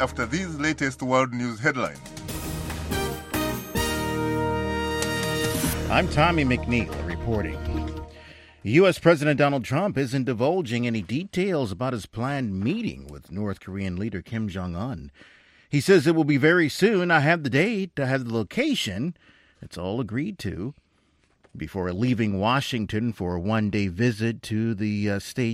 after these latest world news headlines. I'm Tommy McNeil reporting. U.S. President Donald Trump isn't divulging any details about his planned meeting with North Korean leader Kim Jong-un. He says it will be very soon. I have the date, I have the location. It's all agreed to. Before leaving Washington for a one-day visit to the city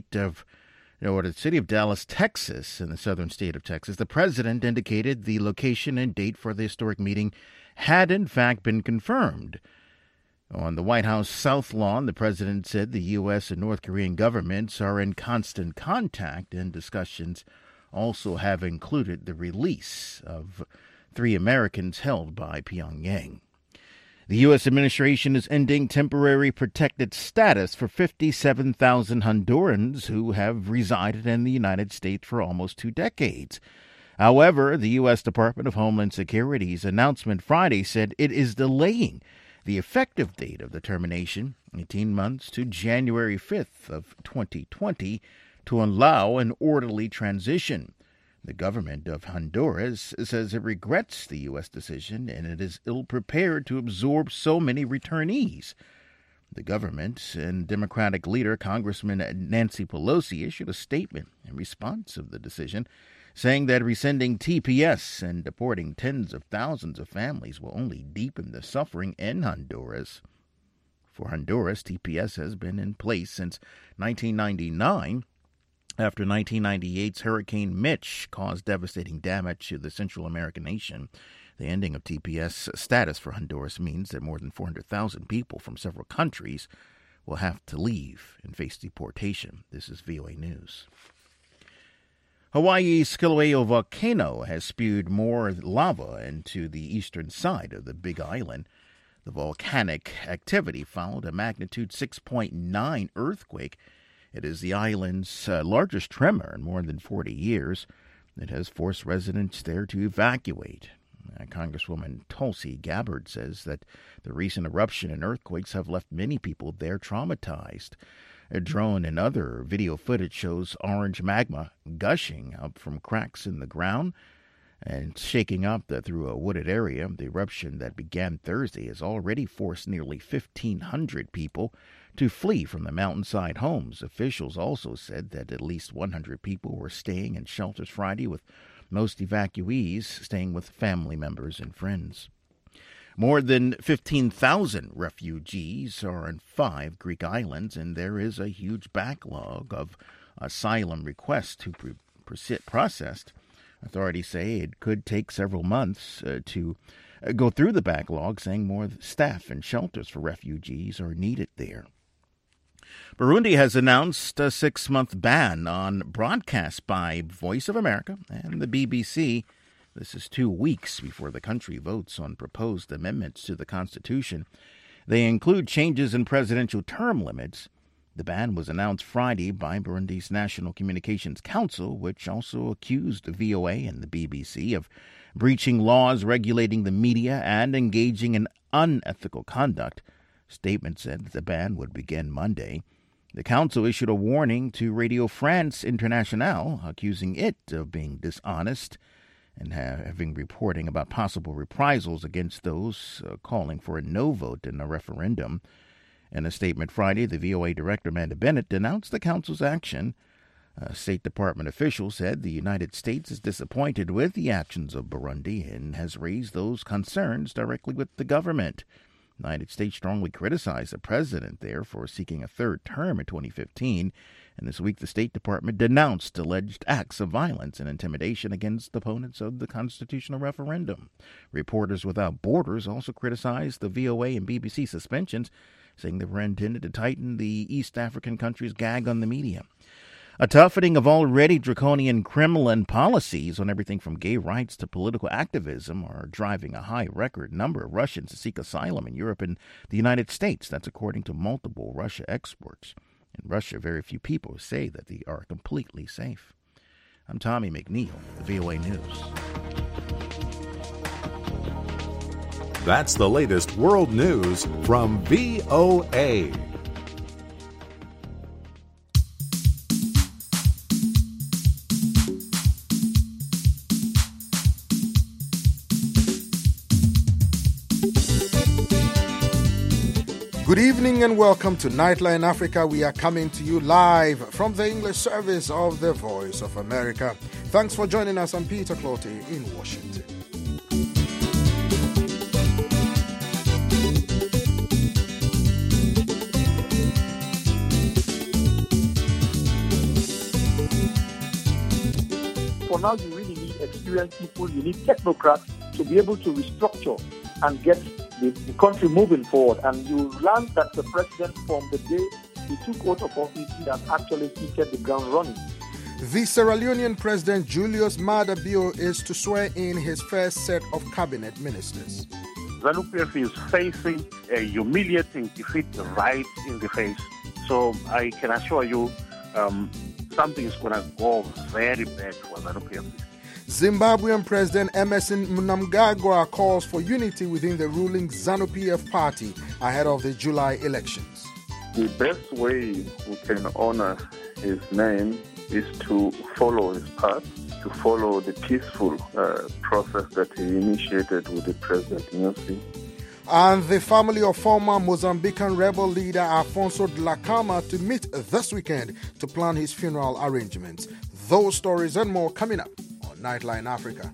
of Dallas, Texas, in the southern state of Texas, the president indicated the location and date for the historic meeting had in fact been confirmed. On the White House South Lawn, the president said the U.S. and North Korean governments are in constant contact, and discussions also have included the release of 3 Americans held by Pyongyang. The U.S. administration is ending temporary protected status for 57,000 Hondurans who have resided in the United States for almost 2 decades. However, the U.S. Department of Homeland Security's announcement Friday said it is delaying the effective date of the termination, 18 months, to January 5th of 2020 to allow an orderly transition. The government of Honduras says it regrets the U.S. decision and it is ill-prepared to absorb so many returnees. The government and Democratic leader Congressman Nancy Pelosi issued a statement in response of the decision, saying that rescinding TPS and deporting tens of thousands of families will only deepen the suffering in Honduras. For Honduras, TPS has been in place since 1999, after 1998's Hurricane Mitch caused devastating damage to the Central American nation. The ending of TPS status for Honduras means that more than 400,000 people from several countries will have to leave and face deportation. This is VOA News. Hawaii's Kilauea volcano has spewed more lava into the eastern side of the Big Island. The volcanic activity followed a magnitude 6.9 earthquake. It is the island's largest tremor in more than 40 years. It has forced residents there to evacuate. Congresswoman Tulsi Gabbard says that the recent eruption and earthquakes have left many people there traumatized. A drone and other video footage shows orange magma gushing up from cracks in the ground and shaking up through a wooded area. The eruption that began Thursday has already forced nearly 1,500 people to flee from the mountainside homes. Officials also said that at least 100 people were staying in shelters Friday, with most evacuees staying with family members and friends. More than 15,000 refugees are in 5 Greek islands, and there is a huge backlog of asylum requests to be processed. Authorities say it could take several months to go through the backlog, saying more staff and shelters for refugees are needed there. Burundi has announced a 6-month ban on broadcasts by Voice of America and the BBC. This is 2 weeks before the country votes on proposed amendments to the Constitution. They include changes in presidential term limits. The ban was announced Friday by Burundi's National Communications Council, which also accused the VOA and the BBC of breaching laws regulating the media and engaging in unethical conduct. Statement said that the ban would begin Monday. The council issued a warning to Radio France Internationale, accusing it of being dishonest and having reporting about possible reprisals against those calling for a no vote in a referendum. In a statement Friday, the VOA director, Amanda Bennett, denounced the council's action. A State Department official said the United States is disappointed with the actions of Burundi and has raised those concerns directly with the government. The United States strongly criticized the president there for seeking a 3rd term in 2015, and this week the State Department denounced alleged acts of violence and intimidation against opponents of the constitutional referendum. Reporters Without Borders also criticized the VOA and BBC suspensions, saying they were intended to tighten the East African country's gag on the media. A toughening of already draconian Kremlin policies on everything from gay rights to political activism are driving a high record number of Russians to seek asylum in Europe and the United States. That's according to multiple Russia experts. In Russia, very few people say that they are completely safe. I'm Tommy McNeil, VOA News. That's the latest world news from VOA. Good evening and welcome to Nightline Africa. We are coming to you live from the English service of the Voice of America. Thanks for joining us. I'm Peter Clote in Washington. For now, you really need experienced people. You need technocrats to be able to restructure and get the country moving forward. And you learn that the president, from the day he took oath of office, he has actually hit the ground running. The Sierra Leonean President Julius Maada Bio is to swear in his first set of cabinet ministers. ZANU-PF is facing a humiliating defeat right in the face. So I can assure you something is going to go very bad for ZANU-PF. Zimbabwean President Emmerson Mnangagwa calls for unity within the ruling ZANU-PF party ahead of the July elections. The best way we can honor his name is to follow his path, to follow the peaceful process that he initiated with the President Nyusi. And the family of former Mozambican rebel leader Afonso Dhlakama to meet this weekend to plan his funeral arrangements. Those stories and more coming up on Nightline Africa.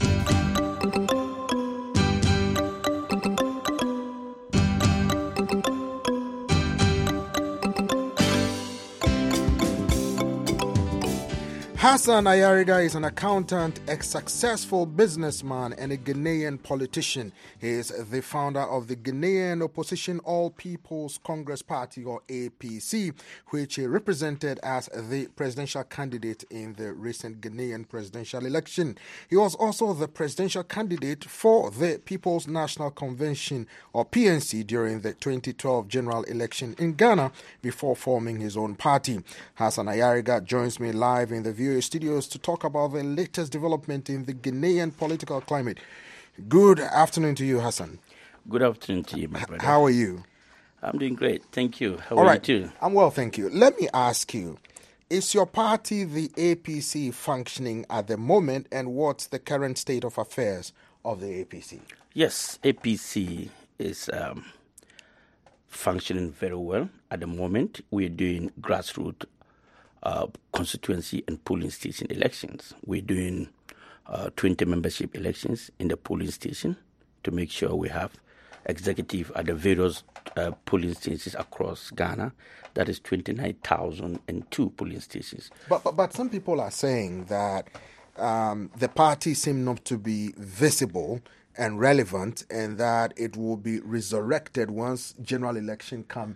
Hassan Ayariga is an accountant, a successful businessman, and a Ghanaian politician. He is the founder of the Ghanaian Opposition All People's Congress Party, or APC, which he represented as the presidential candidate in the recent Ghanaian presidential election. He was also the presidential candidate for the People's National Convention, or PNC, during the 2012 general election in Ghana before forming his own party. Hassan Ayariga joins me live in the VOA studios to talk about the latest development in the Ghanaian political climate. Good afternoon to you, Hassan. Good afternoon to you, my brother. How are you? I'm doing great. Thank you. How are you too? I'm well, thank you. Let me ask you, is your party, the APC, functioning at the moment, and what's the current state of affairs of the APC? Yes, APC is functioning very well at the moment. We're doing grassroots constituency and polling station elections. We're doing 20 membership elections in the polling station to make sure we have executive at the various polling stations across Ghana. That is 29,002 polling stations. But some people are saying that the party seems not to be visible and relevant, and that it will be resurrected once general election come.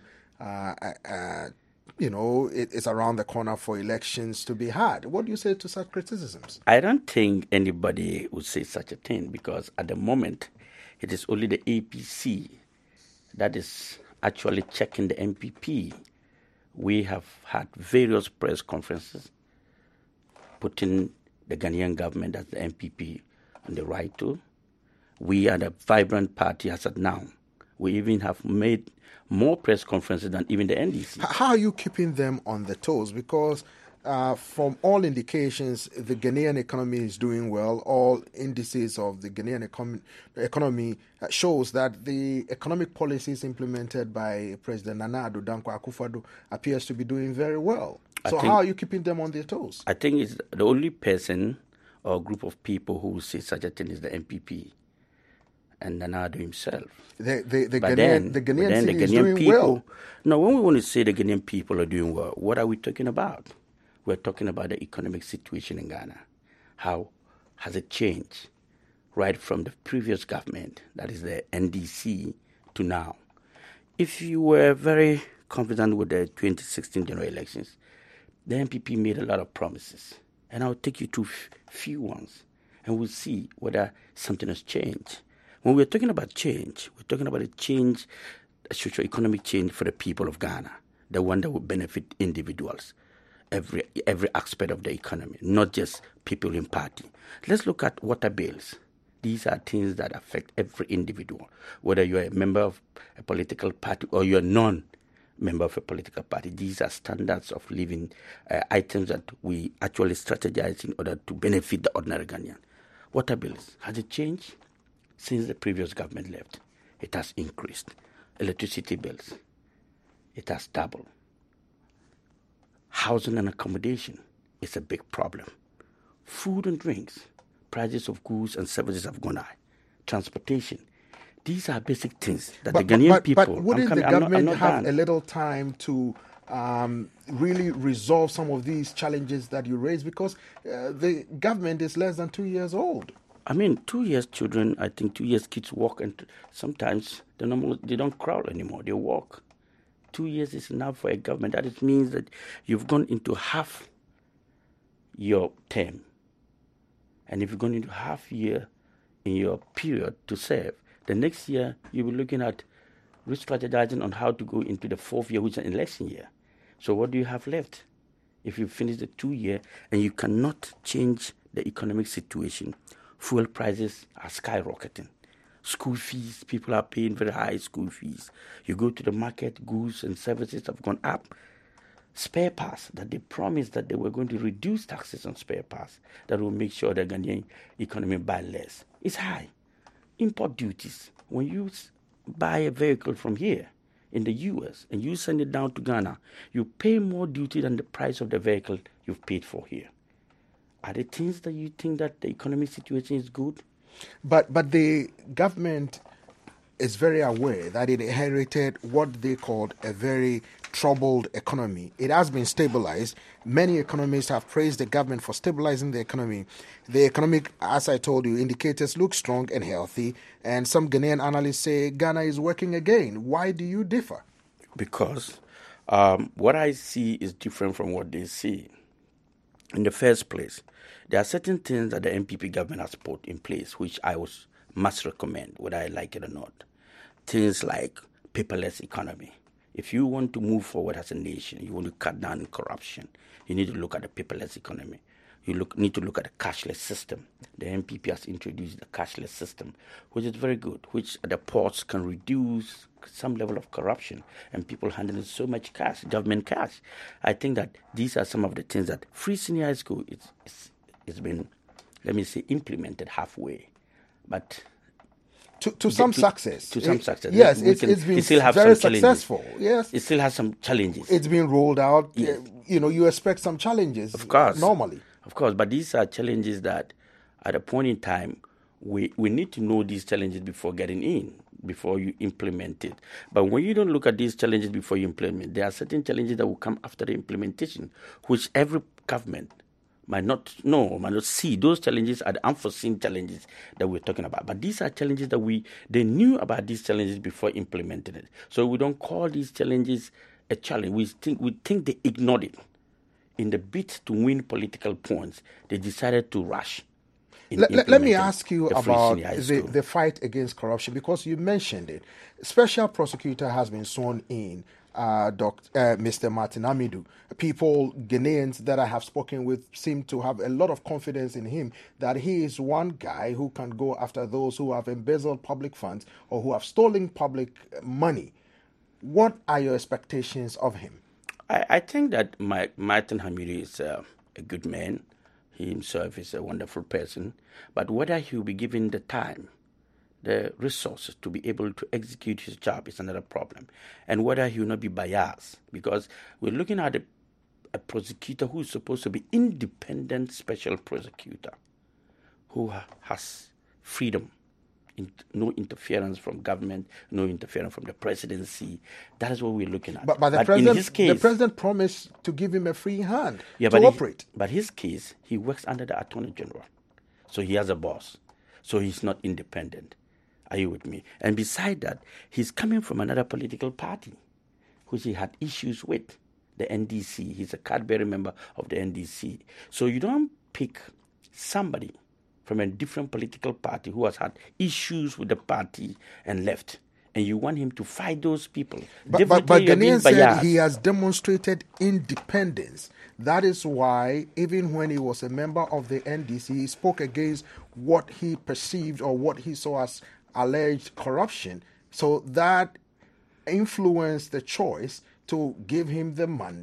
It's around the corner for elections to be had. What do you say to such criticisms? I don't think anybody would say such a thing, because at the moment, it is only the APC that is actually checking the MPP. We have had various press conferences putting the Ghanaian government as the MPP on the right to. We are the vibrant party as of now. We even have made more press conferences than even the NDC. How are you keeping them on the toes? Because from all indications, the Ghanaian economy is doing well. All indices of the Ghanaian economy shows that the economic policies implemented by President Nana Addo Dankwa Akufo-Addo appears to be doing very well. So how are you keeping them on their toes? I think it's the only person or group of people who say such a thing is the MPP. And Nana Addo himself. The Ghanaian is doing people, well. No, when we want to say the Ghanaian people are doing well, what are we talking about? We're talking about the economic situation in Ghana. How has it changed right from the previous government, that is the NDC, to now? If you were very confident with the 2016 general elections, the MPP made a lot of promises. And I'll take you to few ones, and we'll see whether something has changed. When we're talking about change, we're talking about a change, a socio-economic change for the people of Ghana, the one that will benefit individuals, every aspect of the economy, not just people in party. Let's look at water bills. These are things that affect every individual, whether you're a member of a political party or you're non-member of a political party. These are standards of living, items that we actually strategize in order to benefit the ordinary Ghanaian. Water bills, has it changed? Since the previous government left, it has increased. Electricity bills, it has doubled. Housing and accommodation is a big problem. Food and drinks, prices of goods and services have gone high. Transportation, these are basic things that the Ghanaian people... But wouldn't the government have a little time to really resolve some of these challenges that you raise? Because the government is less than 2 years old. I mean, 2 years children, I think 2 years kids walk, and sometimes they don't crawl anymore, they walk. 2 years is enough for a government. That means that you've gone into half your term. And if you've gone into half year in your period to serve, the next year you'll be looking at re-strategizing on how to go into the fourth year, which is an election year. So what do you have left? If you finish the 2 year and you cannot change the economic situation, fuel prices are skyrocketing. School fees, people are paying very high school fees. You go to the market, goods and services have gone up. Spare parts, that they promised that they were going to reduce taxes on spare parts, that will make sure the Ghanaian economy buy less. It's high. Import duties. When you buy a vehicle from here in the US and you send it down to Ghana, you pay more duty than the price of the vehicle you've paid for here. Are there things that you think that the economic situation is good? But the government is very aware that it inherited what they called a very troubled economy. It has been stabilized. Many economists have praised the government for stabilizing the economy. The economic, as I told you, indicators look strong and healthy, and some Ghanaian analysts say Ghana is working again. Why do you differ? Because what I see is different from what they see. In the first place, there are certain things that the NPP government has put in place which I must recommend, whether I like it or not. Things like paperless economy. If you want to move forward as a nation, you want to cut down on corruption, you need to look at the paperless economy. You need to look at the cashless system. The NPP has introduced the cashless system, which is very good, which at the ports can reduce some level of corruption and people handling so much cash, government cash. I think that these are some of the things that free senior high school it's been, let me say, implemented halfway. But to some success. To some success. Yes, it's been very successful. Yes, it still has some challenges. It's been rolled out. Yes. You expect some challenges. Of course. Normally. Of course, but these are challenges that at a point in time, we need to know these challenges before getting in, before you implement it. But when you don't look at these challenges before you implement, there are certain challenges that will come after the implementation, which every government might not know or might not see. Those challenges are the unforeseen challenges that we're talking about. But these are challenges that they knew about these challenges before implementing it. So we don't call these challenges a challenge. We think they ignored it. In the bid to win political points, they decided to rush. Let me ask you about the fight against corruption, because you mentioned it. Special prosecutor has been sworn in, Mr. Martin Amidu. People, Ghanaians that I have spoken with, seem to have a lot of confidence in him, that he is one guy who can go after those who have embezzled public funds or who have stolen public money. What are your expectations of him? I think that Martin Amidu is a good man. He himself is a wonderful person. But whether he will be given the time, the resources to be able to execute his job is another problem. And whether he will not be biased, because we're looking at a prosecutor who is supposed to be independent special prosecutor, who has freedom, no interference from government, no interference from the presidency. That is what we're looking at. But the president promised to give him a free hand to operate. But his case, he works under the Attorney General. So he has a boss. So he's not independent. Are you with me? And beside that, he's coming from another political party, which he had issues with, the NDC. He's a card-bearing member of the NDC. So you don't pick somebody from a different political party who has had issues with the party and left, and you want him to fight those people. But Ghanaian said he has demonstrated independence. That is why, even when he was a member of the NDC, he spoke against what he perceived or what he saw as alleged corruption. So that influenced the choice to give him the mandate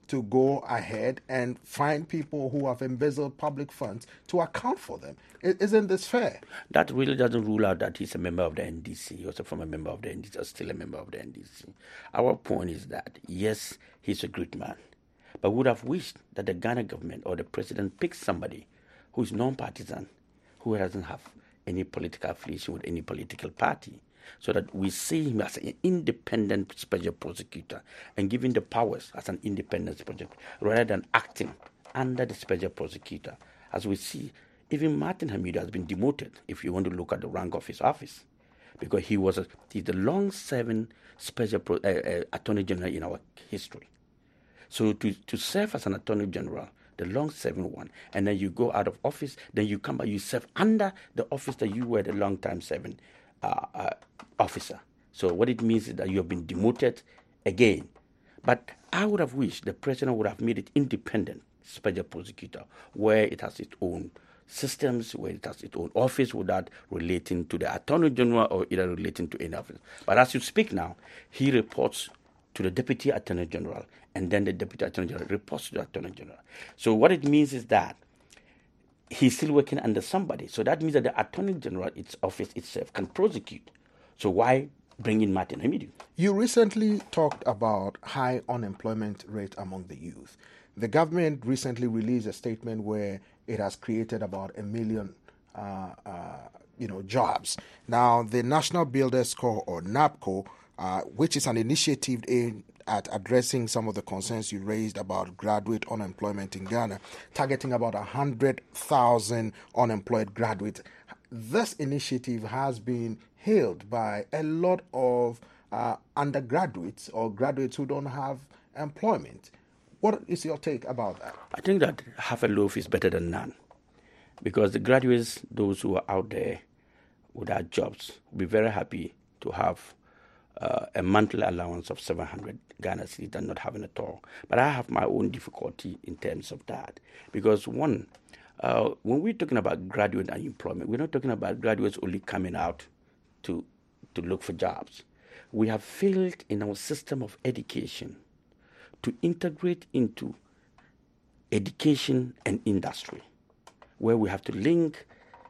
to go ahead and find people who have embezzled public funds to account for them. Isn't this fair? That really doesn't rule out that he's a member of the NDC, also from a member of the NDC, or still a member of the NDC. Our point is that, yes, he's a great man, but would have wished that the Ghana government or the president picks somebody who is non-partisan, who doesn't have any political affiliation with any political party, so that we see him as an independent special prosecutor and giving the powers as an independent special rather than acting under the special prosecutor. As we see, even Martin Hamidu has been demoted, if you want to look at the rank of his office, because he's the long-serving special attorney general in our history. So to serve as an attorney general, the long-serving one, and then you go out of office, then you come back, you serve under the office that you were the long-time serving officer. So what it means is that you have been demoted again. But I would have wished the president would have made it independent special prosecutor, where it has its own systems, where it has its own office without relating to the attorney general or either relating to any office. But as you speak now, he reports to the deputy attorney general, and then the deputy attorney general reports to the attorney general. So what it means is that he's still working under somebody. So that means that the attorney general, its office itself, can prosecute. So why bring in Martin Hamidu? You recently talked about high unemployment rate among the youth. The government recently released a statement where it has created about 1 million jobs. Now, the National Builders Corps, or NABCO, which is an initiative aimed at addressing some of the concerns you raised about graduate unemployment in Ghana, targeting about 100,000 unemployed graduates. This initiative has been hailed by a lot of undergraduates or graduates who don't have employment. What is your take about that? I think that half a loaf is better than none, because the graduates, those who are out there without jobs, will be very happy to have a monthly allowance of 700 Ghana cedis than not having at all. But I have my own difficulty in terms of that, because one, when we're talking about graduate unemployment, we're not talking about graduates only coming out to look for jobs. We have failed in our system of education to integrate into education and industry, where we have to link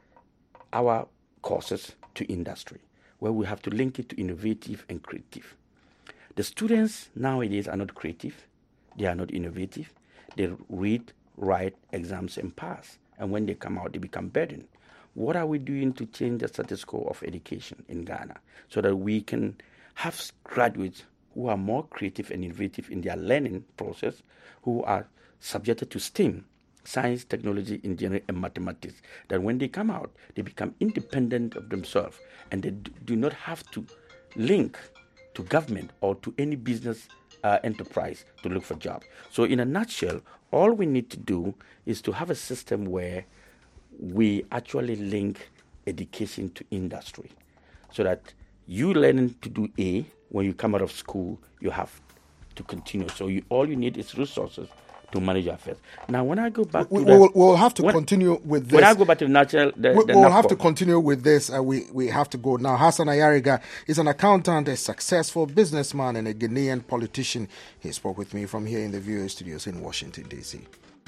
our courses to industry, where we have to link it to innovative and creative. The students nowadays are not creative, they are not innovative, they read, write exams and pass, and when they come out, they become burdened. What are we doing to change the status quo of education in Ghana so that we can have graduates who are more creative and innovative in their learning process, who are subjected to STEAM, science, technology, engineering, and mathematics, that when they come out, they become independent of themselves and they do not have to link to government or to any business enterprise to look for jobs. So in a nutshell, all we need to do is to have a system where we actually link education to industry, so that you learning to do A, when you come out of school, you have to continue. So all you need is resources to manage your affairs. Now, when I go back to we'll have to continue with this. When I go back to the natural... We'll have to continue with this. We have to go now. Hassan Ayariga is an accountant, a successful businessman, and a Ghanaian politician. He spoke with me from here in the VOA studios in Washington, D.C.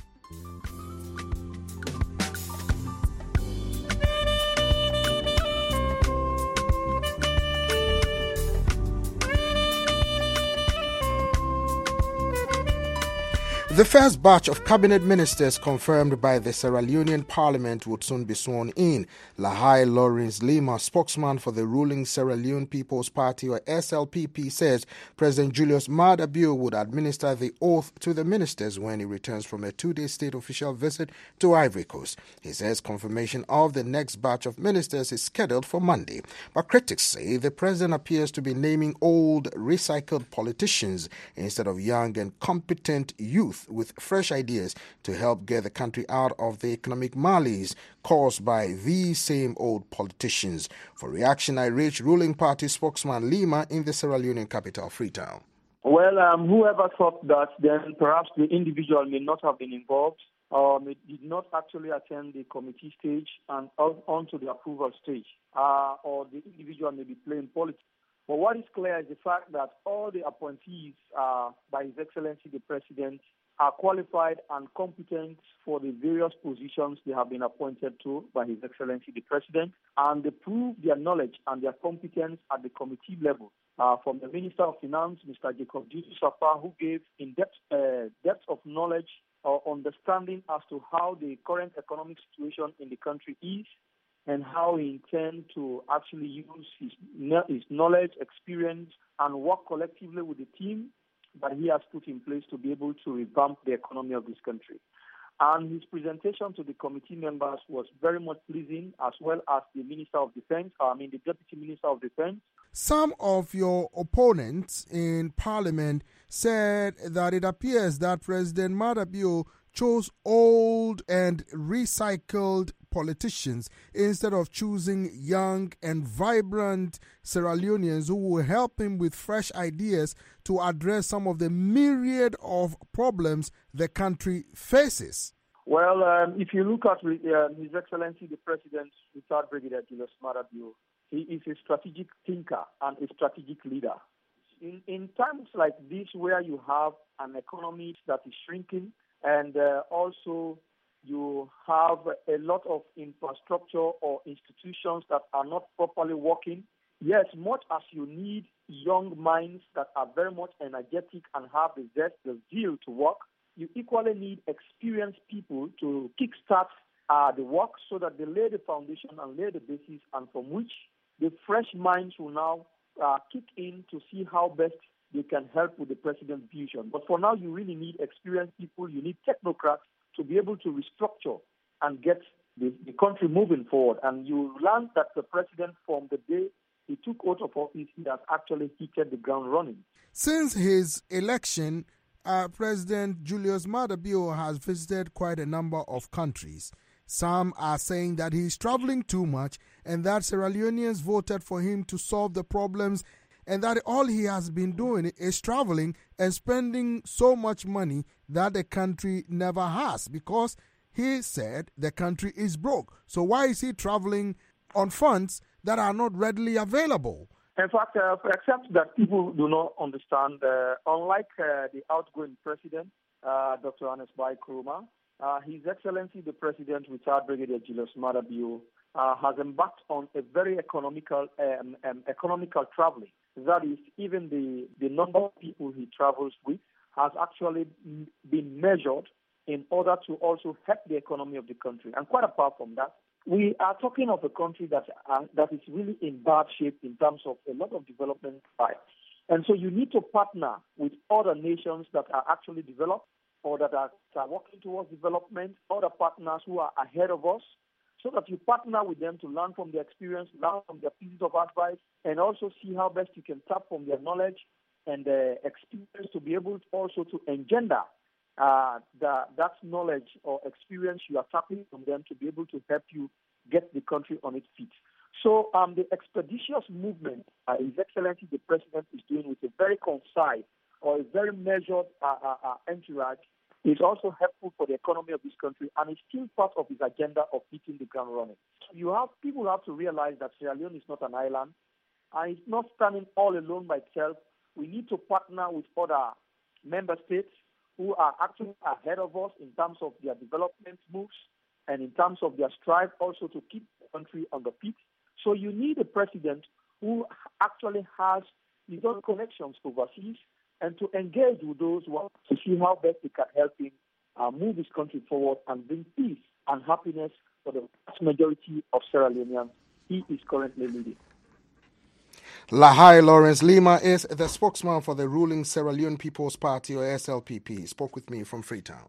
The first batch of cabinet ministers confirmed by the Sierra Leonean parliament would soon be sworn in. Lahai Lawrence Lima, spokesman for the ruling Sierra Leone People's Party, or SLPP, says President Julius Maada Bio would administer the oath to the ministers when he returns from a 2-day state official visit to Ivory Coast. He says confirmation of the next batch of ministers is scheduled for Monday. But critics say the president appears to be naming old, recycled politicians instead of young and competent youth with fresh ideas to help get the country out of the economic malaise caused by these same old politicians. For reaction, I reached ruling party spokesman Lima in the Sierra Leonean capital, Freetown. Well, whoever thought that, then perhaps the individual may not have been involved, did not actually attend the committee stage and on to the approval stage, or the individual may be playing politics. But what is clear is the fact that all the appointees by His Excellency the President are qualified and competent for the various positions they have been appointed to by His Excellency the President, and they prove their knowledge and their competence at the committee level. From the Minister of Finance, Mr. Jacob Duty-Safa, who gave in-depth depth of knowledge or understanding as to how the current economic situation in the country is and how he intends to actually use his knowledge, experience, and work collectively with the team that he has put in place to be able to revamp the economy of this country. And his presentation to the committee members was very much pleasing, as well as the Minister of Defense, the Deputy Minister of Defense. Some of your opponents in Parliament said that it appears that President Maada Bio chose old and recycled politicians instead of choosing young and vibrant Sierra Leoneans who will help him with fresh ideas to address some of the myriad of problems the country faces. Well, if you look at His Excellency the President, Retired Brigadier Julius Maada Bio, he is a strategic thinker and a strategic leader. In times like this, where you have an economy that is shrinking, and also you have a lot of infrastructure or institutions that are not properly working, yes, much as you need young minds that are very much energetic and have the zest, the zeal to work, you equally need experienced people to kickstart the work so that they lay the foundation and lay the basis, and from which the fresh minds will now kick in to see how best they can help with the president's vision. But for now, you really need experienced people, you need technocrats to be able to restructure and get the country moving forward. And you learn that the president, from the day he took oath of office, he has actually hit the ground running. Since his election, President Julius Maada Bio has visited quite a number of countries. Some are saying that he's traveling too much and that Sierra Leoneans voted for him to solve the problems, and that all he has been doing is traveling and spending so much money that the country never has, because he said the country is broke. So why is he traveling on funds that are not readily available? In fact, except that people do not understand, unlike the outgoing president, Dr. Ernest Bai Koroma, His Excellency the President, Retired Brigadier Julius Maada Bio, has embarked on a very economical traveling. That is, even the number of people he travels with has actually been measured in order to also help the economy of the country. And quite apart from that, we are talking of a country that is really in bad shape in terms of a lot of development side. And so you need to partner with other nations that are actually developed or that are working towards development, other partners who are ahead of us, so that you partner with them to learn from their experience, learn from their pieces of advice, and also see how best you can tap from their knowledge and experience to be able to also to engender that knowledge or experience you are tapping from them to be able to help you get the country on its feet. So the expeditious movement His Excellency the President is doing with a very concise or a very measured entourage is also helpful for the economy of this country, and is still part of his agenda of hitting the ground running. People have to realize that Sierra Leone is not an island, and it's not standing all alone by itself. We need to partner with other member states who are actually ahead of us in terms of their development moves and in terms of their strive also to keep the country on the feet. So you need a president who actually has his own connections overseas and to engage with those who want to see how best they can help him move his country forward and bring peace and happiness for the vast majority of Sierra Leoneans he is currently leading. Lahai Lawrence Lima is the spokesman for the ruling Sierra Leone People's Party, or SLPP. He spoke with me from Freetown.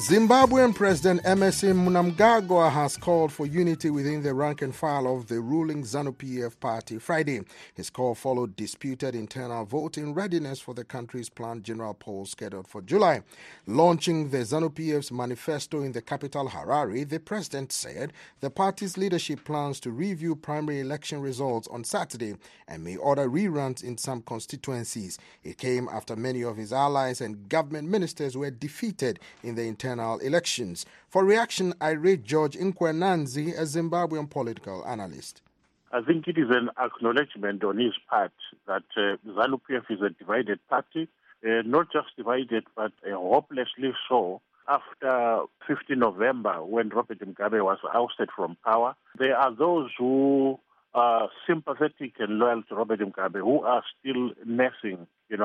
Zimbabwean President Emmerson Mnangagwa has called for unity within the rank and file of the ruling ZANU-PF party Friday. His call followed disputed internal voting readiness for the country's planned general polls scheduled for July. Launching the ZANU-PF's manifesto in the capital Harare, the president said the party's leadership plans to review primary election results on Saturday and may order reruns in some constituencies. It came after many of his allies and government ministers were defeated in the internal elections. For reaction, I rate George Nkwenanzi, a Zimbabwean political analyst. I think it is an acknowledgement on his part that ZANU-PF is a divided party, not just divided, but hopelessly so. After 15 November, when Robert Mugabe was ousted from power, there are those who are sympathetic and loyal to Robert Mugabe who are still nursing,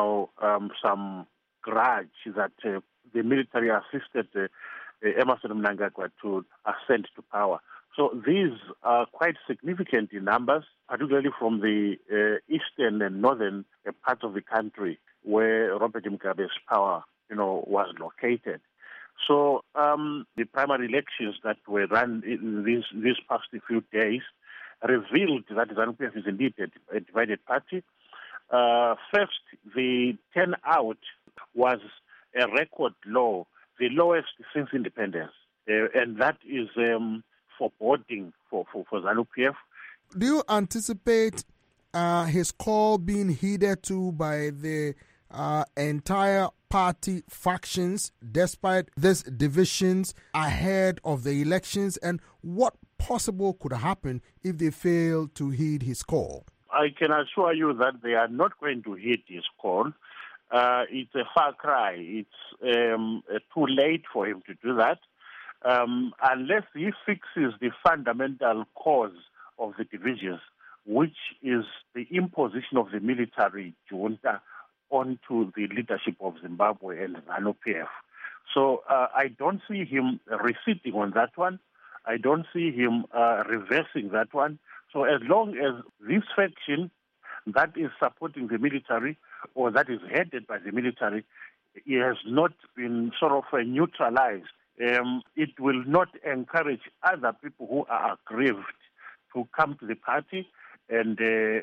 some grudge that the military assisted Emmerson Mnangagwa to ascend to power. So these are quite significant in numbers, particularly from the eastern and northern parts of the country where Robert Mugabe's power, was located. So the primary elections that were run in these past few days revealed that ZANU-PF is indeed a divided party. First, the turnout was a record low, the lowest since independence, and that is foreboding for ZANU-PF. Do you anticipate his call being heeded to by the entire party factions despite these divisions ahead of the elections, and what possible could happen if they fail to heed his call? I can assure you that they are not going to heed his call. It's a far cry. It's too late for him to do that unless he fixes the fundamental cause of the divisions, which is the imposition of the military junta onto the leadership of Zimbabwe and ZANU-PF. So I don't see him receding on that one. I don't see him reversing that one. So as long as this faction that is supporting the military or that is headed by the military, it has not been sort of neutralized. It will not encourage other people who are aggrieved to come to the party and,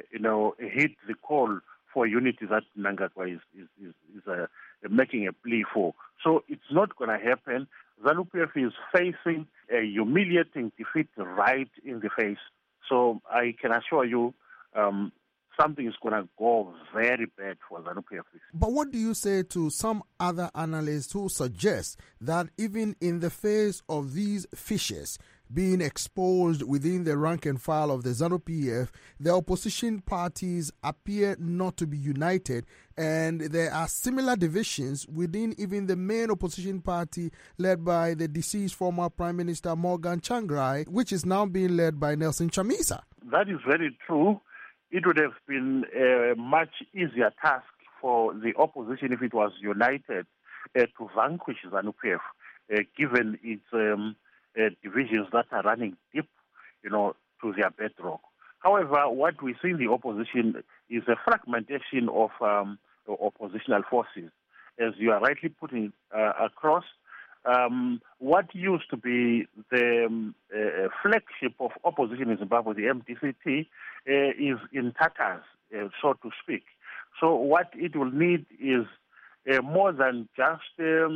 hit the call for unity that Mnangagwa is making a plea for. So it's not going to happen. ZANU-PF is facing a humiliating defeat right in the face. So I can assure you something is going to go very bad for ZANU-PF. But what do you say to some other analysts who suggest that even in the face of these fissures being exposed within the rank and file of the ZANU-PF, the opposition parties appear not to be united, and there are similar divisions within even the main opposition party led by the deceased former Prime Minister Morgan Tsvangirai, which is now being led by Nelson Chamisa? That is very true. It would have been a much easier task for the opposition if it was united to vanquish ZANU-PF, given its divisions that are running deep, to their bedrock. However, what we see in the opposition is a fragmentation of oppositional forces. As you are rightly putting across, what used to be the flagship of opposition in Zimbabwe, the MDCT, is in tatters, so to speak. So what it will need is more than just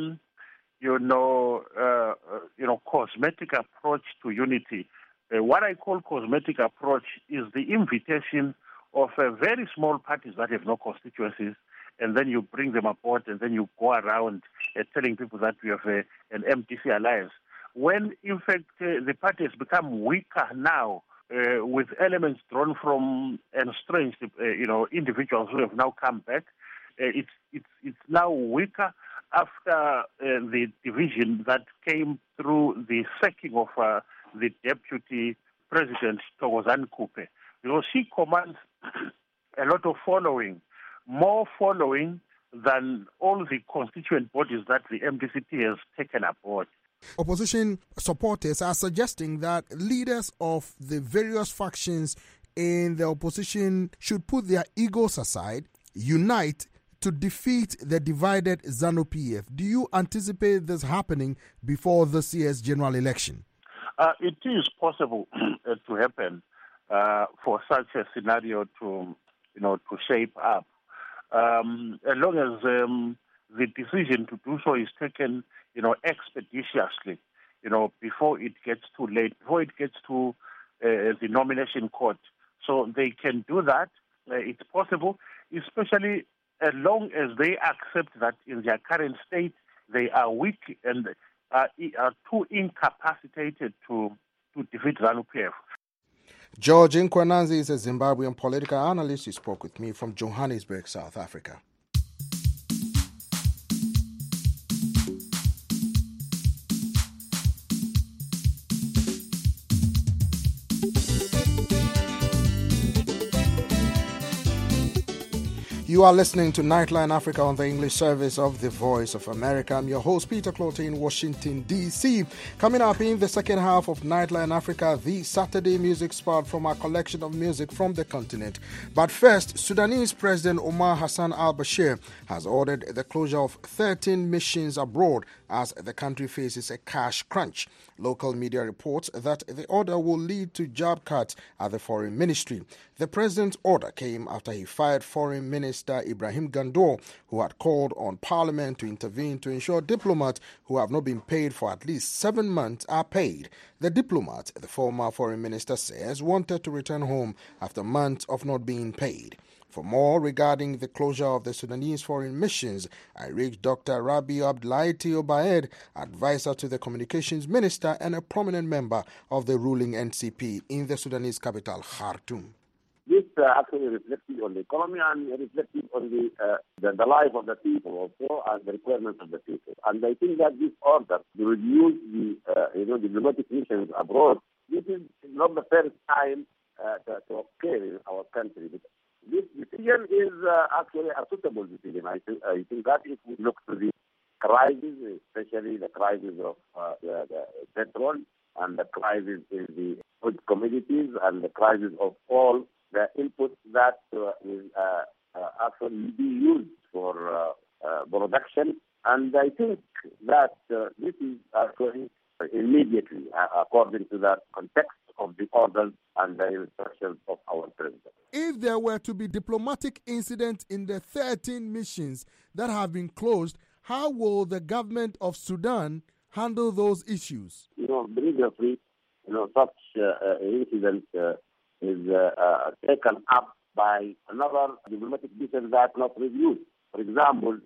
cosmetic approach to unity. What I call cosmetic approach is the invitation of very small parties that have no constituencies, and then you bring them aboard, and then you go around telling people that we have an MDC alliance. When, in fact, the party has become weaker now, with elements drawn from estranged, individuals who have now come back. It's now weaker after the division that came through the sacking of the deputy president, Thokozani Kupe. She commands a lot of following, more following than all the constituent bodies that the MDCT has taken aboard. Opposition supporters are suggesting that leaders of the various factions in the opposition should put their egos aside, unite to defeat the divided ZANU-PF. Do you anticipate this happening before this year's general election? It is possible to happen for such a scenario to shape up, as long as the decision to do so is taken, expeditiously, before it gets too late, before it gets to the nomination court. So they can do that. It's possible, especially as long as they accept that in their current state they are weak and are too incapacitated to defeat ZANU-PF. George Nkwananzi is a Zimbabwean political analyst. He spoke with me from Johannesburg, South Africa. You are listening to Nightline Africa on the English service of The Voice of America. I'm your host, Peter Clottey in Washington, D.C. Coming up in the second half of Nightline Africa, the Saturday music spot from our collection of music from the continent. But first, Sudanese President Omar Hassan al-Bashir has ordered the closure of 13 missions abroad as the country faces a cash crunch. Local media reports that the order will lead to job cuts at the foreign ministry. The president's order came after he fired Foreign Minister Ibrahim Gandor, who had called on Parliament to intervene to ensure diplomats who have not been paid for at least 7 months are paid. The diplomat, the former foreign minister says, wanted to return home after months of not being paid. For more regarding the closure of the Sudanese foreign missions, I reached Dr. Rabi Abdulaiti Obaid, advisor to the communications minister and a prominent member of the ruling NCP in the Sudanese capital, Khartoum. This actually reflected on the economy and reflected on the life of the people also and the requirements of the people. And I think that this order to reduce the diplomatic missions abroad, this is not the first time to occur in our country. This decision is actually a suitable decision. I think that if we look to the crisis, especially the crisis of the petrol and the crisis in the food commodities and the crisis of all the inputs that will actually be used for production. And I think that this is actually immediately according to the context of the orders and the instructions of our president. If there were to be diplomatic incidents in the 13 missions that have been closed, how will the government of Sudan handle those issues? Previously, such incident is taken up by another diplomatic mission that not reviewed. For example,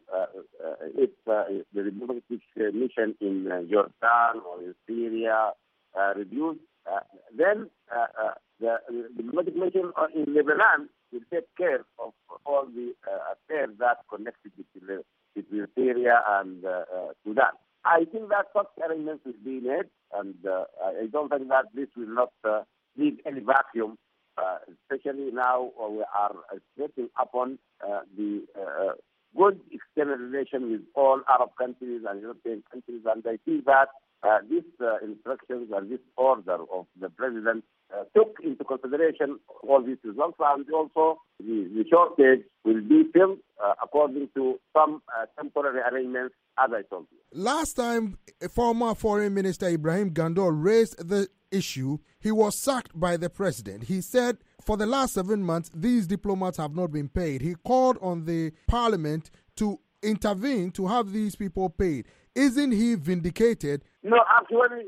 if the diplomatic mission in Jordan or in Syria reviewed, then the diplomatic mission in Lebanon will take care of all the affairs that connected between Syria and Sudan. I think that such arrangements will be made, and I don't think that this will not leave any vacuum, especially now we are stressing upon the good external relation with all Arab countries and European countries, and I think that these instructions and this order of the president took into consideration all these results, and also the shortage will be filled according to some temporary arrangements, as I told you. Last time, former Foreign Minister Ibrahim Gandor raised the issue, he was sacked by the president. He said for the last 7 months, these diplomats have not been paid. He called on the parliament to intervene to have these people paid. Isn't he vindicated? No, actually,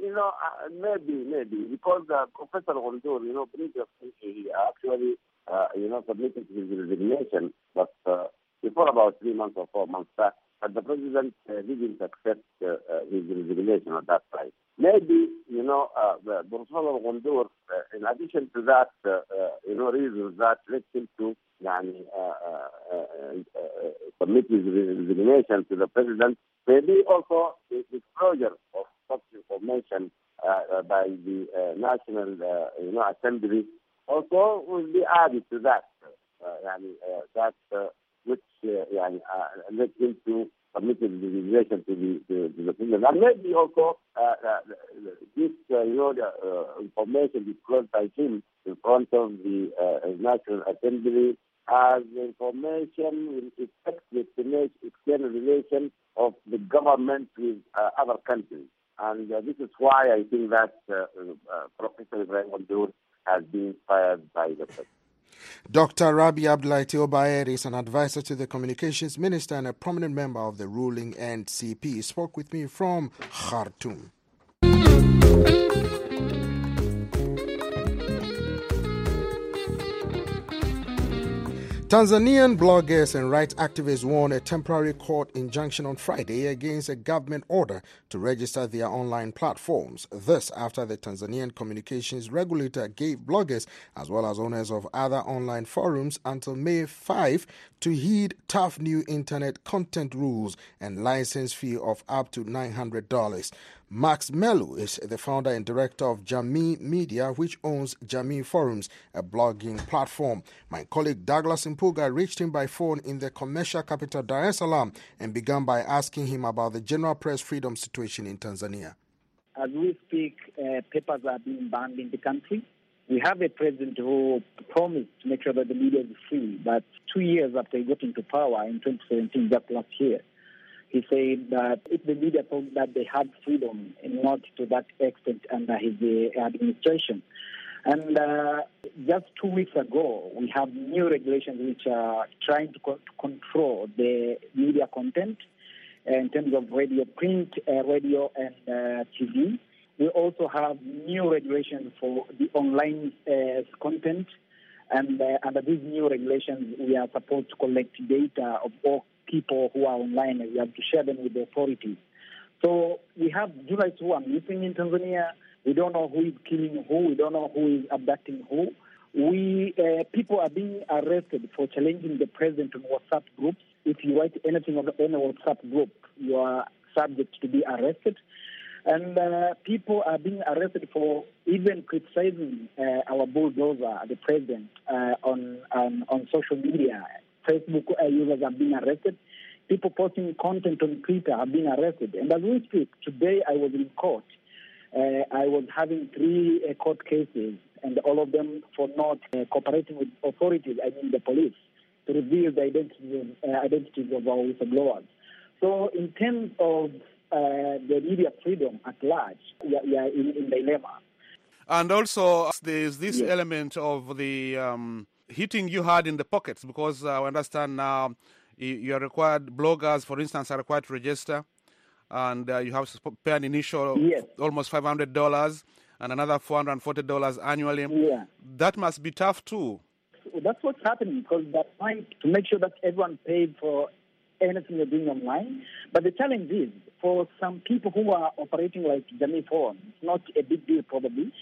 maybe, because Professor Gondor, previously he actually, submitted his resignation, but before about 3 months or 4 months back, but the president didn't accept his resignation at that time. Maybe, the Professor Gondor, in addition to that, reasons that led him to submit his resignation to the president, maybe also the disclosure of such information by the National Assembly also will be added to that, which led him to submit his resignation to the president. And maybe also this, the information disclosed by him in front of the National Assembly as information will affect the external relations of the government with other countries. And this is why I think that Professor Ibrahim Ould has been inspired by the president. Dr. Rabi Abdullahi Obayer is an advisor to the communications minister and a prominent member of the ruling NCP. He spoke with me from Khartoum. Tanzanian bloggers and rights activists won a temporary court injunction on Friday against a government order to register their online platforms. This after the Tanzanian communications regulator gave bloggers as well as owners of other online forums until May 5 to heed tough new internet content rules and license fee of up to $900. Max Melu is the founder and director of Jamii Media, which owns Jamii Forums, a blogging platform. My colleague Douglas Mpuga reached him by phone in the commercial capital Dar es Salaam and began by asking him about the general press freedom situation in Tanzania. As we speak, papers are being banned in the country. We have a president who promised to make sure that the media is free, but 2 years after he got into power in 2017, just last year, he said that if the media thought that they had freedom, and not to that extent under his administration. And just 2 weeks ago, we have new regulations which are trying to control the media content in terms of radio, print, radio, and TV. We also have new regulations for the online content. And under these new regulations, we are supposed to collect data of all people who are online, and we have to share them with the authorities. So we have journalists who are missing in Tanzania. We don't know who is killing who. We don't know who is abducting who. People are being arrested for challenging the president on WhatsApp groups. If you write anything on any WhatsApp group, you are subject to be arrested. And people are being arrested for even criticizing our bulldozer, the president, on social media. Facebook users are being arrested. People posting content on Twitter are being arrested. And as we speak, today I was in court. I was having 3 court cases, and all of them for not cooperating with authorities, I mean the police, to reveal the identities of our whistleblowers. So in terms of the media freedom at large, we are in dilemma. And also there's this element of the hitting you hard in the pockets, because I understand now you are required, bloggers, for instance, are required to register, and you have to pay an initial almost $500 and another $440 annually. Yeah. That must be tough too. That's what's happening, because they're trying to make sure that everyone pays for anything you're doing online. But the challenge is, for some people who are operating like Jamii Forum, it's not a big deal probably.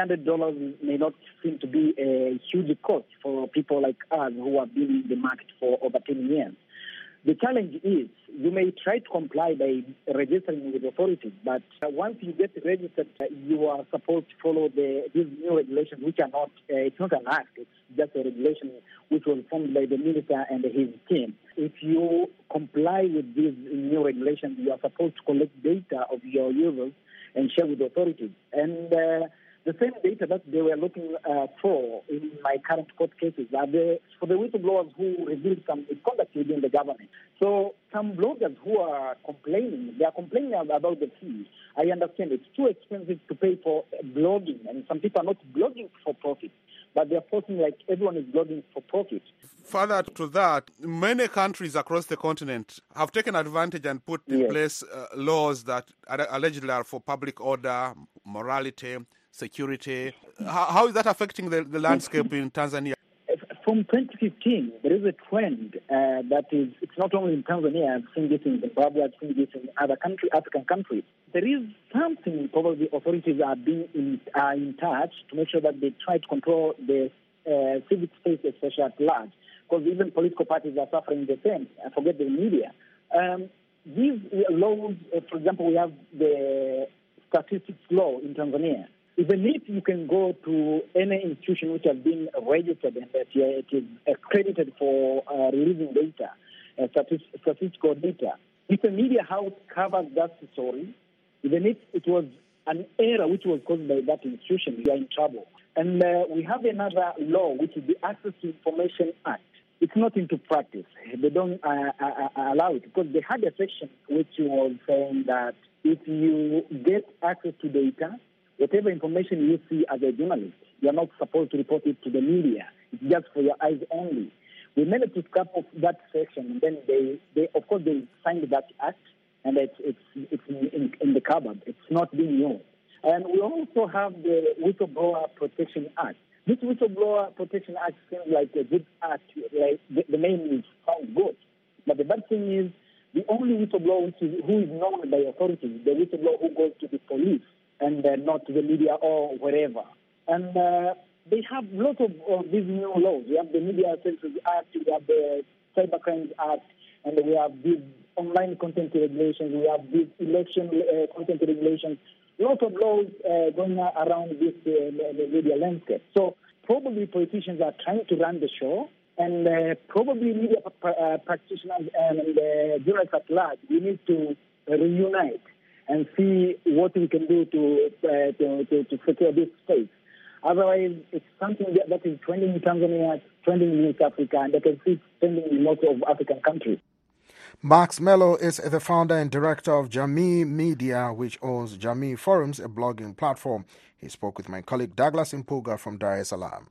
$900 may not seem to be a huge cost for people like us who have been in the market for over 10 years. The challenge is, you may try to comply by registering with authorities, but once you get registered, you are supposed to follow these new regulations, which are not, it's not an act, it's just a regulation which was formed by the minister and his team. If you comply with these new regulations, you are supposed to collect data of your users and share with authorities. And the same data that they were looking for in my current court cases are for the whistleblowers who revealed some misconduct within the government. So some bloggers who are complaining, they are complaining about the fee. I understand it's too expensive to pay for blogging, and some people are not blogging for profit, but they're forcing like everyone is blogging for profit. Further to that, many countries across the continent have taken advantage and put in place laws that allegedly are for public order, morality, security. How is that affecting the landscape in Tanzania? From 2015, there is a trend that is, it's not only in Tanzania, I've seen this in Zimbabwe, I've seen this in other African countries. There is something probably authorities are in touch to make sure that they try to control the civic space, especially at large, because even political parties are suffering the same. I forget the media. These laws, for example, we have the statistics law in Tanzania. Even if you can go to any institution which has been registered and that it is accredited for releasing data, statistical data, if a media house covers that story, even if it was an error which was caused by that institution, you are in trouble. And we have another law, which is the Access to Information Act. it's not into practice. They don't allow it because they had a section which was saying that if you get access to data, whatever information you see as a journalist, you're not supposed to report it to the media. It's just for your eyes only. We managed to scrap off that section, and then they of course, they signed that act, and it's in the cupboard. It's not being used. And we also have the Whistleblower Protection Act. This Whistleblower Protection Act seems like a good act. Like the name sounds good. But the bad thing is the only whistleblower who is known by authorities, the whistleblower who goes to the police and not to the media or wherever. And they have lots of these new laws. We have the Media Services Act, we have the Cybercrimes Act, and we have these online content regulations, we have these election content regulations. Lots of laws going around this the media landscape. So probably politicians are trying to run the show, and probably media practitioners and journalists at large, we need to reunite and see what we can do to secure this space. Otherwise, it's something that is trending in Tanzania, trending in East Africa, and I can see it trending in lots of African countries. Max Mello is the founder and director of Jamii Media, which owns Jamii Forums, a blogging platform. He spoke with my colleague Douglas Impuga from Dar es Salaam.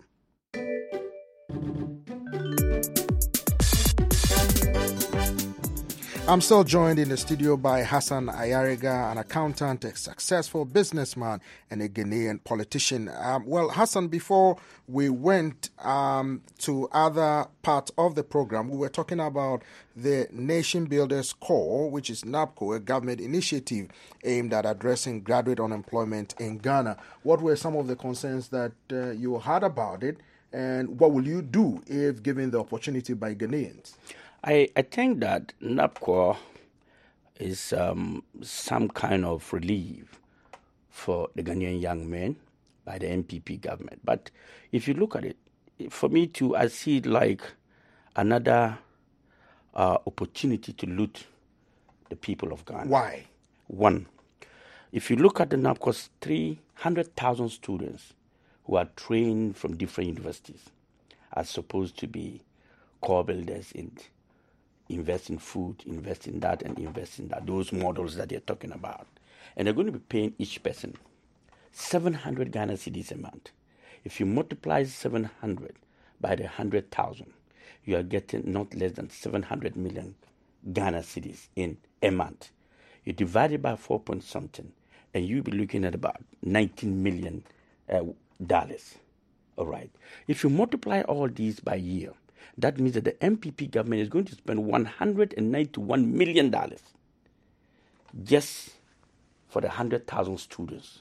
I'm still joined in the studio by Hassan Ayariga, an accountant, a successful businessman, and a Ghanaian politician. Well, Hassan, before we went to other parts of the program, we were talking about the Nation Builders Corps, which is NABCO, a government initiative aimed at addressing graduate unemployment in Ghana. What were some of the concerns that you had about it, and what will you do if given the opportunity by Ghanaians? I think that NABCO is some kind of relief for the Ghanaian young men by the NPP government. But if you look at it, for me too, I see it like another opportunity to loot the people of Ghana. Why? One, if you look at the NABCO's 300,000 students who are trained from different universities are supposed to be core builders in invest in food, invest in that, and invest in that, those models that they're talking about. And they're going to be paying each person 700 Ghana cedis a month. If you multiply 700 by the 100,000, you are getting not less than 700 million Ghana cedis in a month. You divide it by 4 point something, and you'll be looking at about $19 million. All right. If you multiply all these by year, that means that the MPP government is going to spend $191 million just for the 100,000 students,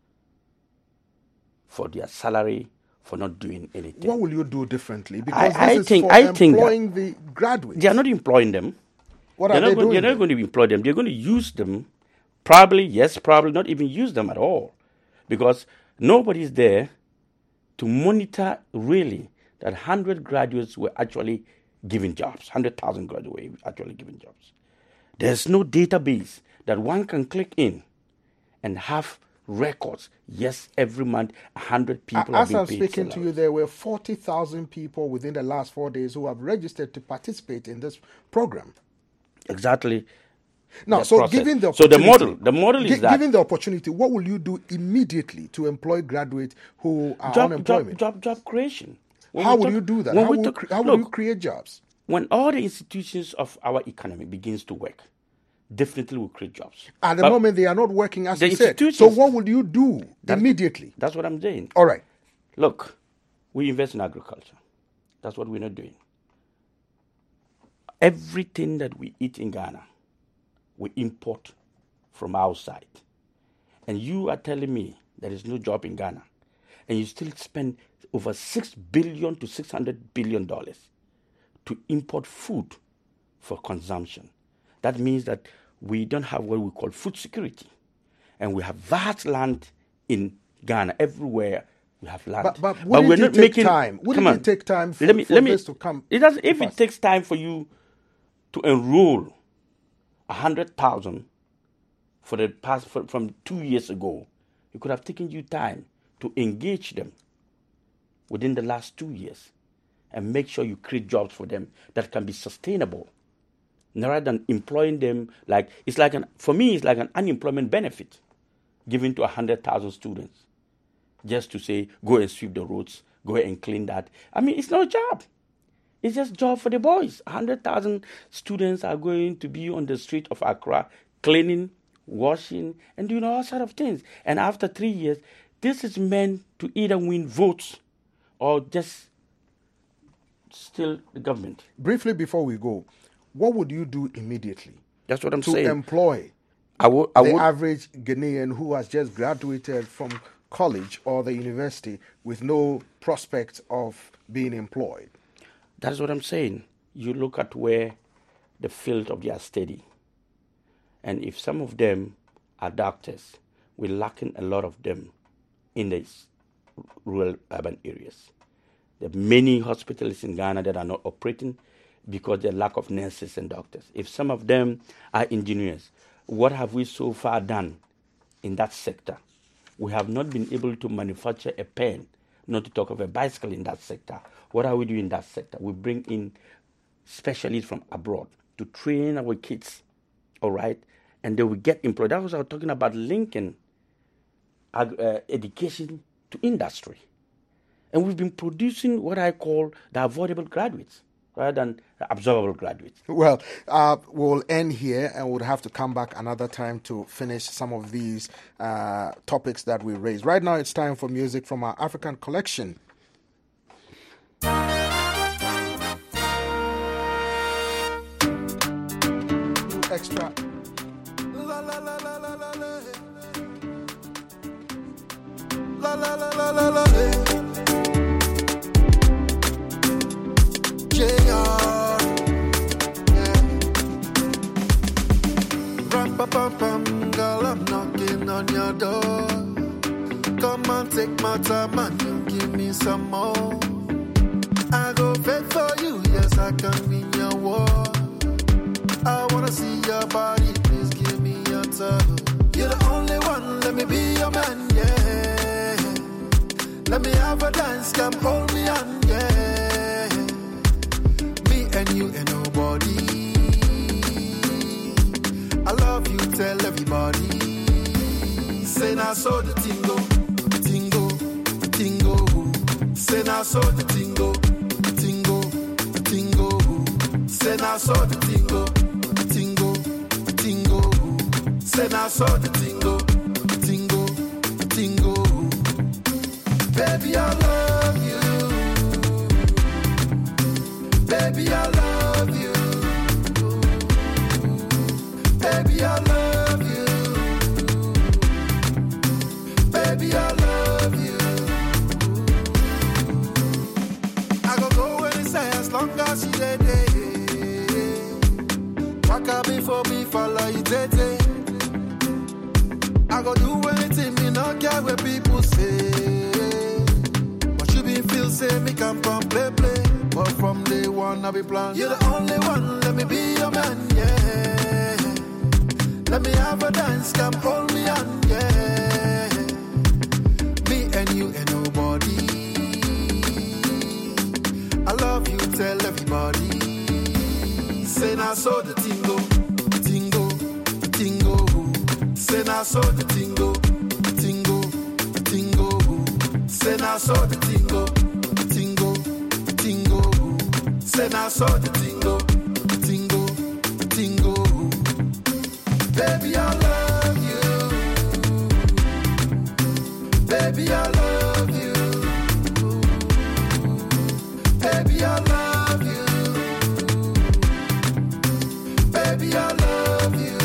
for their salary, for not doing anything. What will you do differently? Because I this think is for employing the graduates. They are not employing them. What are they doing? They're not going to employ them. They're going to use them. Probably not even use them at all. Because nobody's there to monitor really that 100 graduates were actually given jobs. 100,000 graduates were actually given jobs. There's no database that one can click in and have records. Yes, every month 100 people are being paid. As I'm speaking to you, there were 40,000 people within the last 4 days who have registered to participate in this program. Exactly. Now, so given the opportunity, the model is that given the opportunity, what will you do immediately to employ graduates who are unemployment? Job creation. How will you do that? How will you create jobs? When all the institutions of our economy begins to work, definitely will create jobs. At the moment, they are not working as you said. So what will you do immediately? That's what I'm saying. All right. Look, we invest in agriculture. That's what we're not doing. Everything that we eat in Ghana, we import from outside. And you are telling me there is no job in Ghana, and you still spend over $6 billion to $600 billion to import food for consumption. That means that we don't have what we call food security. And we have vast land in Ghana. Everywhere we have land. But we're not making time. Wouldn't it take time for this to come? If it takes time for you to enroll 100,000 for the past from 2 years ago, it could have taken you time to engage them within the last 2 years and make sure you create jobs for them that can be sustainable, rather than employing them for me, it's like an unemployment benefit given to 100,000 students just to say, go and sweep the roads, go and clean that. I mean, it's not a job. It's just a job for the boys. 100,000 students are going to be on the street of Accra cleaning, washing, and doing all sorts of things. And after 3 years, this is meant to either win votes or just steal the government. Briefly before we go, what would you do immediately? That's what I'm saying. To employ the average Ghanaian who has just graduated from college or the university with no prospect of being employed? That's what I'm saying. You look at where the field of their study. And if some of them are doctors, we're lacking a lot of them in these rural urban areas. There are many hospitals in Ghana that are not operating because of the lack of nurses and doctors. If some of them are engineers, what have we so far done in that sector? We have not been able to manufacture a pen, not to talk of a bicycle in that sector. What are we doing in that sector? We bring in specialists from abroad to train our kids, all right? And they will get employed. That was I was talking about linking education to industry. And we've been producing what I call the avoidable graduates rather than absorbable graduates. Well, we'll end here and we'll have to come back another time to finish some of these topics that we raised. Right now, it's time for music from our African collection. Extra. La la la la la la la. La la la la la la. JR. Ram pa pam pam, girl, I'm knocking on your door. Come and take my time and you give me some more. I go beg for you, yes, I can win your war. I wanna see your body, please give me your touch. You're the only one, let me be your man, yeah. Let me have a dance, come hold me on, yeah. Me and you and nobody. I love you, tell everybody. Say now so the tingo, tingo, tingo. Say now so the tingo, tingo, tingo. Say now so the tingo. Say now so the tingo, tingo, tingo. Baby, I love you. Baby, I love you. Baby, I love you. Baby, I love you. I go where they say as long as you dey. Waka before me follow you tete. I go do anything, me not care what people say. But you be feel say me come from play. But from day one I be plan. You're the only one, let me be your man, yeah. Let me have a dance, come hold me on, yeah. Me and you and nobody. I love you, tell everybody. Say now so the tingo, tingo, tingo. Say now so the tingo, tingo, tingo. Say now so the tingo, tingo, tingo. Say now so the tingo, tingo, tingo. Baby, I love you. Baby, I love you. Baby, I love you. Baby, I love you.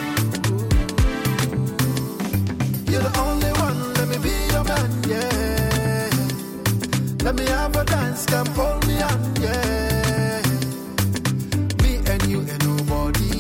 You're the only one, let me be your man, yeah. Let me have a dance, come hold me on, yeah. Me and you and nobody.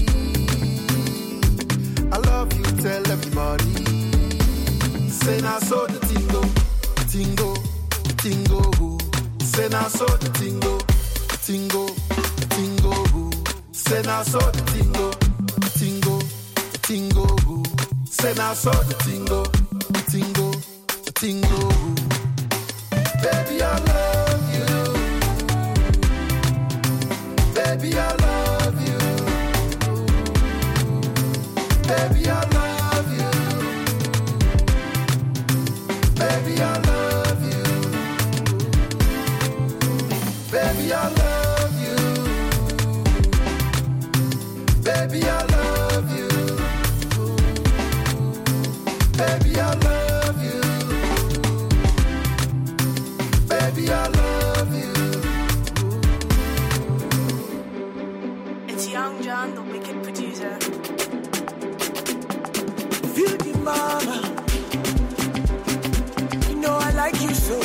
I love you, tell everybody. Say now so the tingo, tingo, tingo. Say now so the tingo, tingo, tingo. Say now so the tingo, tingo, tingo. Say now so the tingo, tingo, tingo. Baby, I love you. Baby, I love you. Baby, I love you. Baby, I love you. Baby, I love you. It's Young John, the wicked producer. Beauty mama, you know I like you so.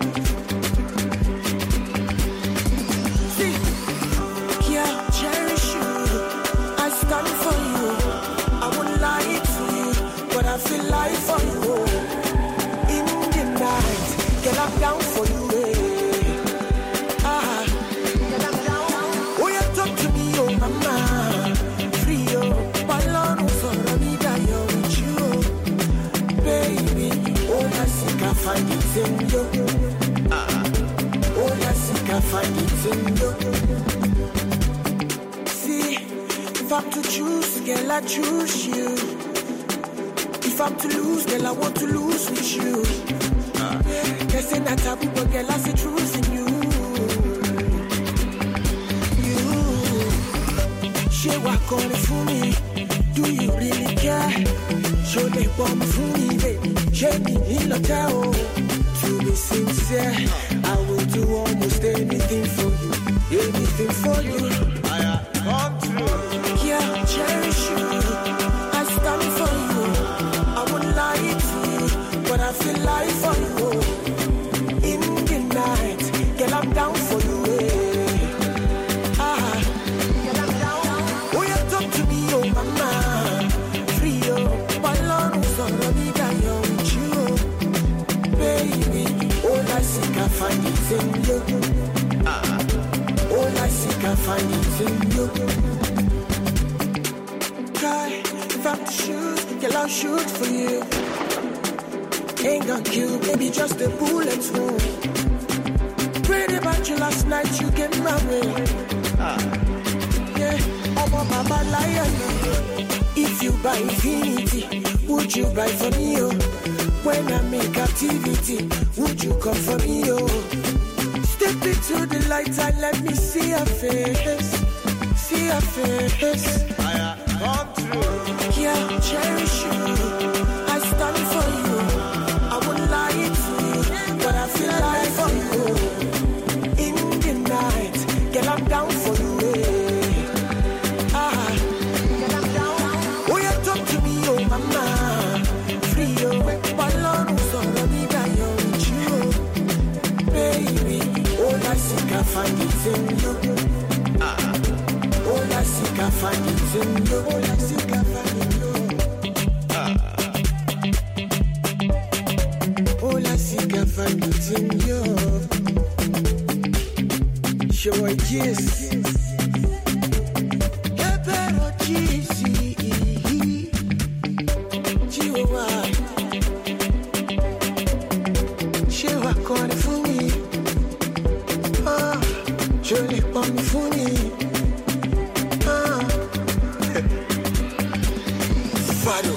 See, yeah, cherish you. I stand for you. I won't lie to you, but I feel like for you. In the night, get up down for you. Get up down. Oh, you talk to me, oh mama. Free, oh, balance for me, die, with you. Baby, oh, I think I find it in you. Oh, I think I find it in you. See, if I'm to choose, girl, I choose you. If I'm to lose, girl, I want to lose with you. They say not taboo, but girl, I see truth in you. You, she walk on it for me. Do you really care? Show me bomb for me, baby. She me in the town. To be sincere, I will do almost anything for you. Anything for you. I come true. Yeah, cherish you. I stand for you. I won't lie to you, but I feel like for you. In the night, girl, I'm down for you. Girl, I'm down. Oh, you talk to me, oh mama. Free, oh, balance on me, die with you. Baby, all I seek, I find it in you. All I seek, I find it in you. Try, if I'm to shoot, girl, I'll shoot for you. Ain't gonna kill, baby, just a bullet wound. Prayed about you last night, you get my way. Yeah, I'm a mama lion. If you buy infinity, would you buy for me, oh? When I make activity, would you come for me, oh? Step into the light and let me see your face. See your face. Come true. Yeah, cherish you. I stand for you. I won't lie to you, but I feel like for you. In the night, girl, I'm down for you. Girl, I'm down. Oh, you talk to me, oh mama. Free, oh, balance on me, die with you. Baby, all I seek, I find it in you. All I seek, I find it in you. All I seek, I find it in you. All I seek, I find it in you. Show a kiss. Pero cheesy. Chihuahua. Show a corner for me. Je l'ai pas me fourni. Fado.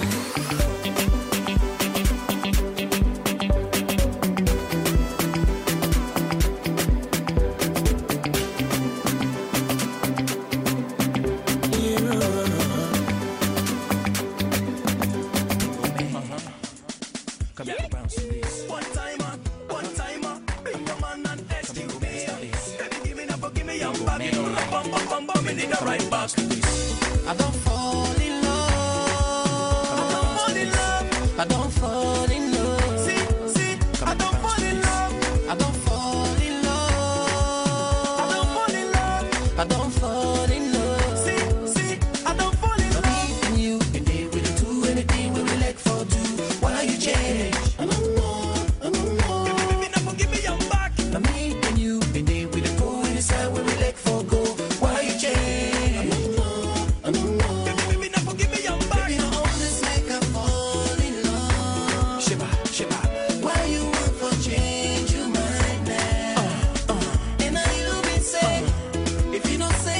I don't fall in love. I don't fall in love. See, I don't fall in love. I don't fall in love. I don't fall in love. I don't fall in love. See, I don't fall in love. Me and you, and they will do anything we will like for do. Why you change? I don't know. Baby, now give me your back. Now me and you, and they will go inside where we like for go. Why you change? If you don't say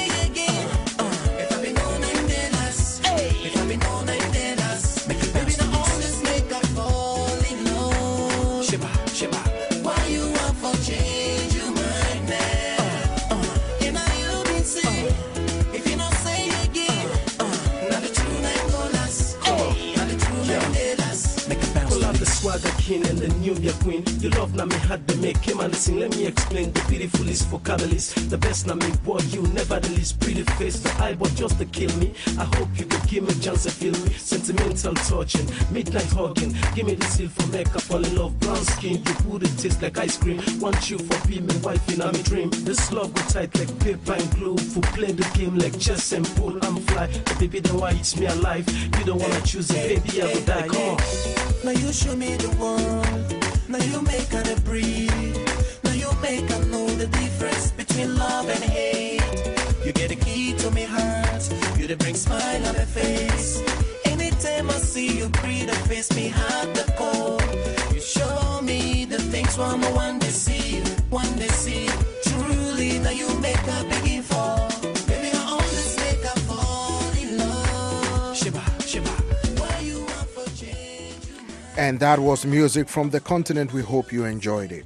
the new year queen. You love na me had to make him and sing. Let me explain the beautifulest vocabulary. The best na me boy, you never the least pretty face. The eye but just to kill me. I hope you could give me a chance to feel me. Sentimental touching, midnight hugging. Give me the seal for makeup, fall in love, brown skin. You put it taste like ice cream. Want you for be my wife in a me dream. This love go tight like paper and glue. For play the game like chess and pool. I'm fly, but baby then why it's me alive. You don't wanna choose it, baby I will die. Come on. Now you show me the world. Now you make her breathe. Now you make her know the difference between love and hate. You get the key to me heart. You the bring smile on my face. Anytime I see you breathe and face me hard the cold. You show me the things one day see you, one day see you. Truly now you make her begin fall. Baby I always make her fall in love. Shiba, shiba. Why you want for change? And that was music from the continent. We hope you enjoyed it.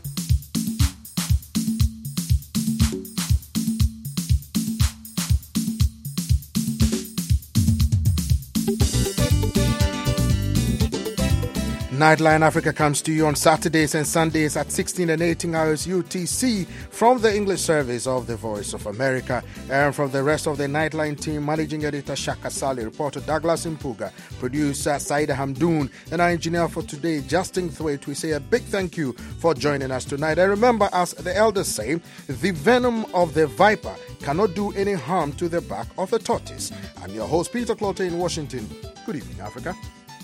Nightline Africa comes to you on Saturdays and Sundays at 16 and 18 hours UTC from the English service of the Voice of America. And from the rest of the Nightline team, Managing Editor Shaka Sali, reporter Douglas Impuga, producer Saida Hamdoon, and our engineer for today, Justin Thwaite. We say a big thank you for joining us tonight. And remember, as the elders say, the venom of the viper cannot do any harm to the back of a tortoise. I'm your host, Peter Clote in Washington. Good evening, Africa.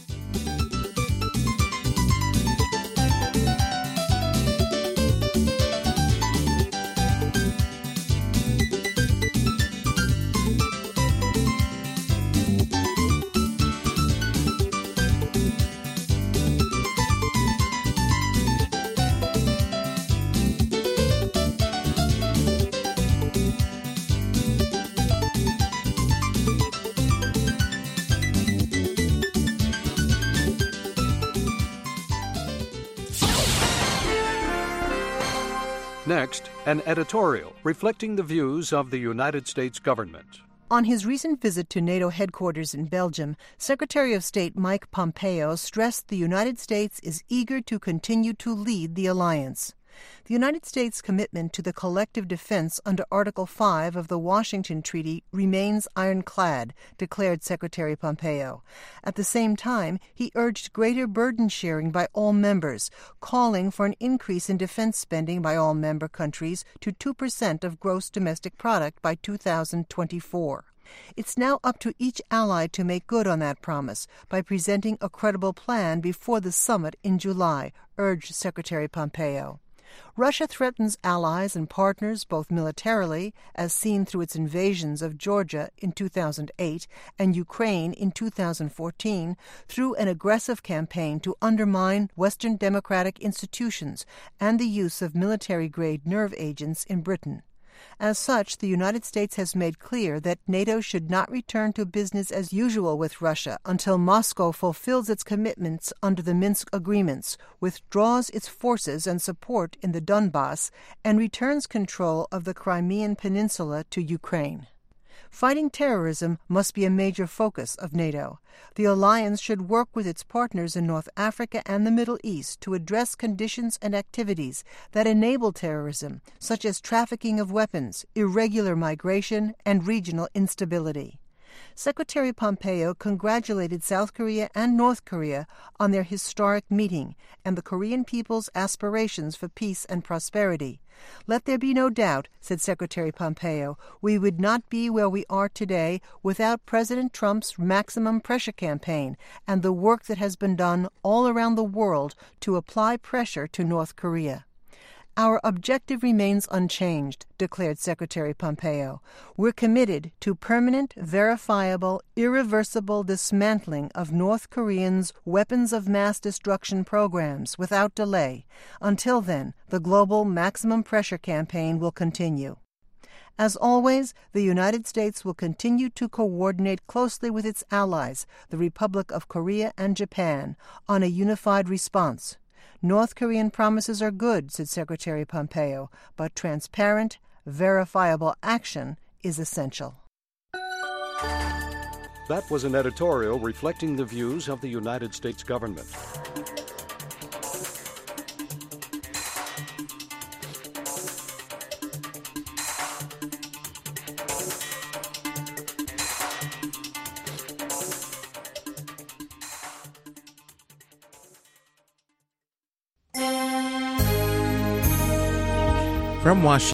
Next, an editorial reflecting the views of the United States government. On his recent visit to NATO headquarters in Belgium, Secretary of State Mike Pompeo stressed the United States is eager to continue to lead the alliance. The United States' commitment to the collective defense under Article 5 of the Washington Treaty remains ironclad, declared Secretary Pompeo. At the same time, he urged greater burden sharing by all members, calling for an increase in defense spending by all member countries to 2% of gross domestic product by 2024. It's now up to each ally to make good on that promise by presenting a credible plan before the summit in July, urged Secretary Pompeo. Russia threatens allies and partners both militarily, as seen through its invasions of Georgia in 2008 and Ukraine in 2014, through an aggressive campaign to undermine Western democratic institutions and the use of military-grade nerve agents in Britain. As such, the United States has made clear that NATO should not return to business as usual with Russia until Moscow fulfills its commitments under the Minsk agreements, withdraws its forces and support in the Donbass, and returns control of the Crimean Peninsula to Ukraine. Fighting terrorism must be a major focus of NATO. The alliance should work with its partners in North Africa and the Middle East to address conditions and activities that enable terrorism, such as trafficking of weapons, irregular migration, and regional instability. Secretary Pompeo congratulated South Korea and North Korea on their historic meeting and the Korean people's aspirations for peace and prosperity. Let there be no doubt, said Secretary Pompeo, we would not be where we are today without President Trump's maximum pressure campaign and the work that has been done all around the world to apply pressure to North Korea. Our objective remains unchanged, declared Secretary Pompeo. We're committed to permanent, verifiable, irreversible dismantling of North Koreans' weapons of mass destruction programs without delay. Until then, the global maximum pressure campaign will continue. As always, the United States will continue to coordinate closely with its allies, the Republic of Korea and Japan, on a unified response. North Korean promises are good, said Secretary Pompeo, but transparent, verifiable action is essential. That was an editorial reflecting the views of the United States government. From Washington.